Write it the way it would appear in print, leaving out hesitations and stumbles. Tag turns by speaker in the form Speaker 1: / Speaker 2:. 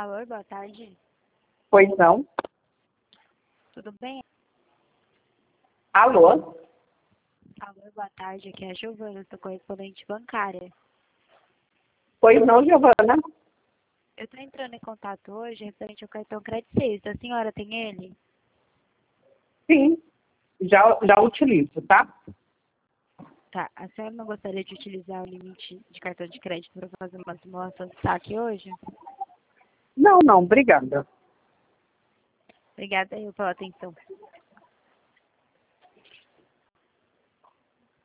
Speaker 1: Alô, boa tarde.
Speaker 2: Pois não?
Speaker 1: Tudo bem?
Speaker 2: Alô?
Speaker 1: Alô, boa tarde. Aqui é a Giovana, sou correspondente bancária.
Speaker 2: Pois não, Giovana?
Speaker 1: Eu estou entrando em contato hoje referente ao cartão Credit Safe. A senhora tem ele?
Speaker 2: Sim, já utilizo, tá?
Speaker 1: Tá. A senhora não gostaria de utilizar o limite de cartão de crédito para fazer uma simulação de saque hoje?
Speaker 2: Não, obrigada.
Speaker 1: Obrigada aí pela atenção.